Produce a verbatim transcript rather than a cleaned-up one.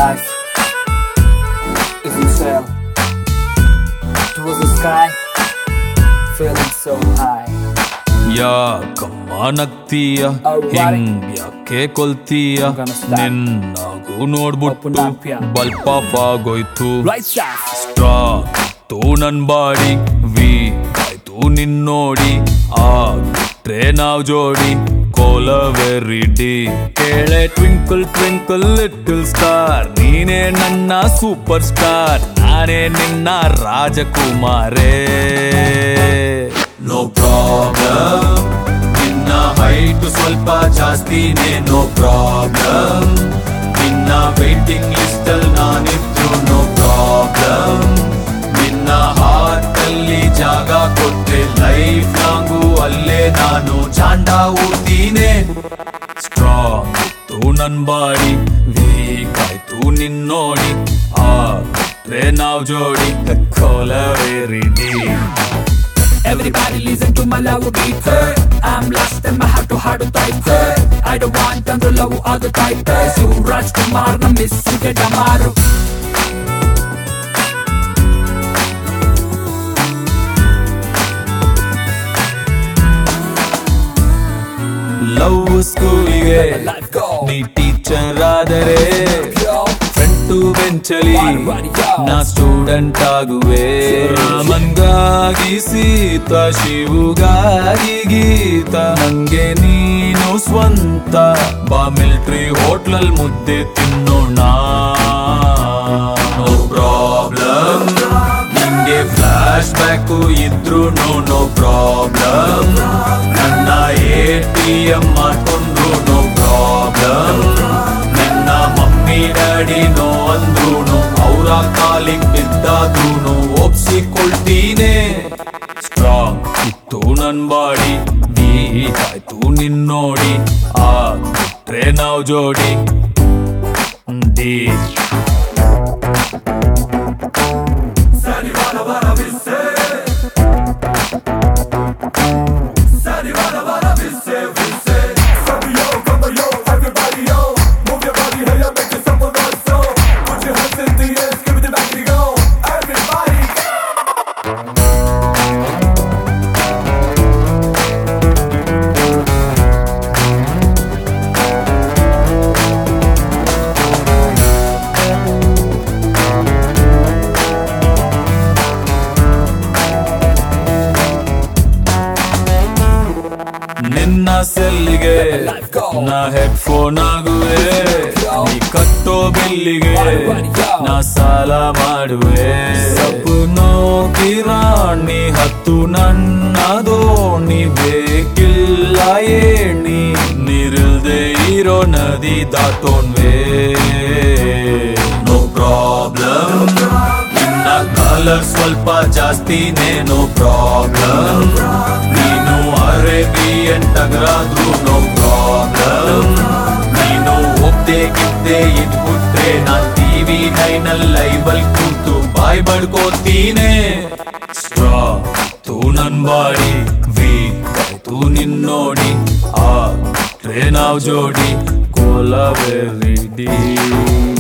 life isn't fair. Towards the sky, feeling so high. ಯಾಕಮ್ಮ ನಗ್ತೀಯ ಹಿಂಗ್ಯಾಕೆ ಕೊಲ್ತೀಯ ನಿನ್ನಾಗೂ ನೋಡ್ಬಿಟ್ಟು ಬಲ್ಪ ಆಗೋಯ್ತು ಸ್ಟ್ರಾಂಗ್ ತೂ ನನ್ ಬಾಡಿ ವೀಕ್ ಆಯ್ತು ನಿನ್ನೋಡಿ ಆಗ್ಬಿಟ್ರೆ ನಾವ್ ಜೋಡಿ ಕೋಲವೆರಿಡಿ ಕೇಳೆ ಟ್ವಿಂಕಲ್ ಟ್ವಿಂಕಲ್ ಲಿಟಲ್ ಸ್ಟಾರ್ ನೀನೇ ನನ್ನ ಸೂಪರ್ ಸ್ಟಾರ್ ನಾನೇ ನಿನ್ನ ರಾಜಕುಮಾರೇ ನೋ ಪ್ರಾಬ್ಲಮ್ ನಿನ್ನ ಹೈಟು ಸ್ವಲ್ಪ ಜಾಸ್ತಿನೇ ನೋ ಪ್ರಾಬ್ಲಮ್ ನಿನ್ನ ವೇಟಿಂಗ್ ಲಿಸ್ಟ್ ಅಲ್ಲಿ ನಾನಿದ್ರು ನೋ ಪ್ರಾಬ್ಲಮ್ ನಿನ್ನ ಹಾರ್ಟ್ ಅಲ್ಲಿ ಜಾಗ ಕೊಟ್ಟೆ ಲೈಫ್ ಲಾಂಗು ಅಲ್ಲೇ ನಾನು ಚಾಂಡ ಊರ್ತೀನೆ ಸ್ಟ್ರಾಂಗ್ ಇತ್ತು ನನ್ ಬಾಡಿ ವೀಕ್ ಆಯ್ತು ನಿನ್ನೋಡಿ ಆಗ್ಬಿಟ್ರೆ ನಾವ್ ಜೋಡಿ ಕೋಲವೆರಿಡಿ. Everybody listen to my love beat. I'm lost and my heart to heart to type. I don't want them to love other type. So rush to mar na miss ke damaru. Love school ge nee teacher adare front ಬೆಂಚಲಿ ನಾ student ಆಗುವೆ ರಾಮನ್ಗಾಗಿ Sita ಶಿವುಗಾಗಿ ಗೀತ ನಂಗೆ ನೀನು ಸ್ವಂತ ಬಾ military ಹೋಟ್ಲಲ್ ಮುದ್ದೆ ತಿನ್ನೋಣ no problem ನಿಂಗೆ ಫ್ಲಾಶ್ ಬ್ಯಾಕು ಇದ್ರು ನೋ ನೋ ಪ್ರಾಬ್ಲಮ್ ನನ್ನ ಎ ಟಿ ಎಂ ಮಾಡ್ಕೊಂಡ್ರು ನೋ ಪ್ರಾಬ್ಲಮ್ ನಿನ್ನ ಮಮ್ಮಿ ಡ್ಯಾಡಿ ನೋ ಅಂದ್ರೂನು ಅವರ ಕಾಲಿಗೆ ಬಿದ್ದಾದ್ರೂನು ಒಪ್ಸಿಕೊಳ್ತೀನೆ ಸ್ಟ್ರಾಂಗ್ ಇತ್ತು ನನ್ ಬಾಡಿ ವೀಕ್ ಆಯ್ತು ನಿನ್ನೋಡಿ ಆಗ್ಬಿಟ್ರೆ ನಾವ್ ಜೋಡಿ ಡಿ ನಿನ್ನ ಸೆಲ್ಲಿಗೆ ನಾ ಹೆಡ್ ಫೋನ್ ಆಗುವೆ ನೀ ಕಟ್ಟೋ ಬಿಲ್ಲಿಗೆ ನಾ ಸಾಲ ಮಾಡುವೆ ಸಪನೋ ಕಿರಾಣಿ ಹತ್ತು ನನ್ನ ದೋಣಿ ಬೇಕಿಲ್ಲ ಏಣಿ ನೀರಿಲ್ದೆ ಇರೋ ನದಿ ದಾಟೋನ್ವೆ ನೋ ಪ್ರಾಬ್ಲಮ್ ನಿನ್ನ ಕಲರ್ ಸ್ವಲ್ಪ ಜಾಸ್ತಿನೇ ನೋ ಪ್ರಾಬ್ಲಮ್ ನೀನು ಅರೇಬಿಯನ್ ಟಗರಾದ್ರು ನೋ ಪ್ರಾಬ್ಲಮ್ ನೀನು ಒಪ್ದೆ ಗಿದ್ದೆ ಇದ್ಬಿಟ್ರೆ ನಾನ್ ಟಿವಿ ನೈನಲ್ಲಿ ಲೈವಲ್ ಕೂತು ಬಾಯ್ ಬಡ್ಕೋತೀನೆ ಸ್ಟ್ರಾಂಗ್ ತೂ ನನ್ ಬಾಡಿ ವೀಕ್ ಆಯ್ತು ನಿನ್ನೋಡಿ ಆಗ್ಬಿಟ್ರೆ ನಾವ್ ಜೋಡಿ ಕೋಲವೆರಿಡಿ.